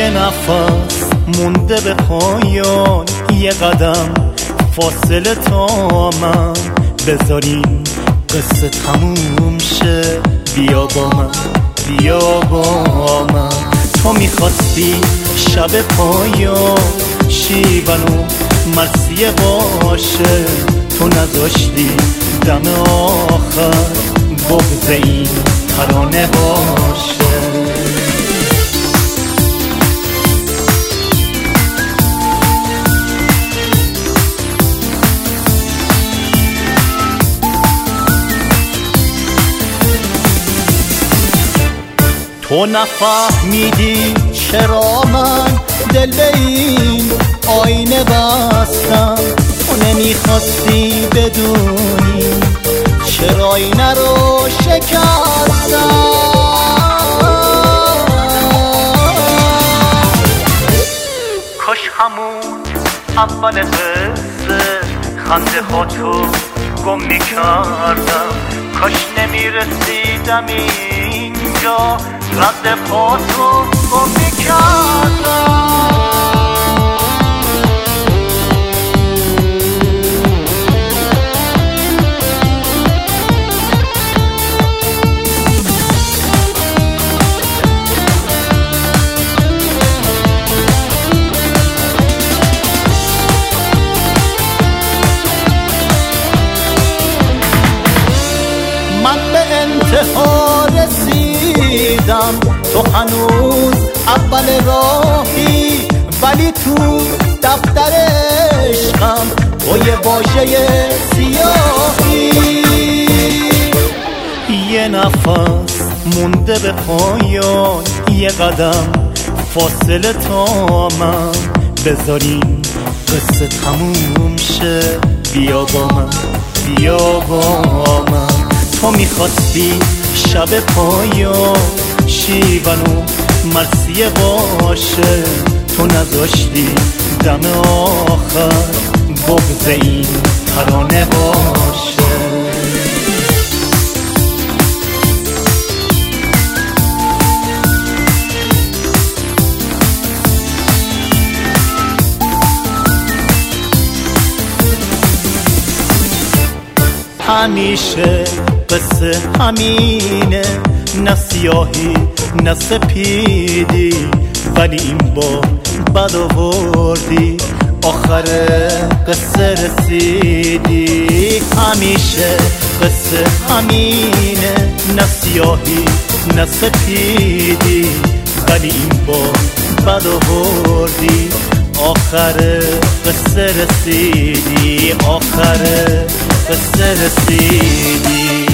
یه نفس مونده به پایان، یه قدم فاصله تا من، بذاریم قصه تموم شه. بیا با من، بیا با من. تو میخواستی شب پایان شیون و مرثیه باشه، تو نذاشتی دم آخر بغض این ترانه باشه. تو نفهمیدی چرا من دل به این آینه بستم، تو نمیخواستی بدونی چرا آینه رو شکستم. کاش همون اول قصه خنده ها تو گم میکردم، کاش نمیرسیدم اینجا رد پا تو گم میکردم. من به انتها رسیدم، تو هنوز اول راهی، ولی تو دفتر عشقم تو یه واژه سیاهی. یه نفس مونده به پایان، یه قدم فاصله تا من، بذاریم قصه تموم شه. بیا با من، بیا با من. تو میخواستی شب پایان شیون و مرثیه باشه، تو نذاشتی دم آخر بغض این ترانه باشه. همیشه قصه همینه، نه سیاهی نه سپیدی، ولی این بار بد آوردی، آخر قصه رسیدی. همیشه قصه همینه، نه سیاهی نه سپیدی، ولی این بار بد آوردی، آخر قصه رسیدی، آخر قصه رسیدی.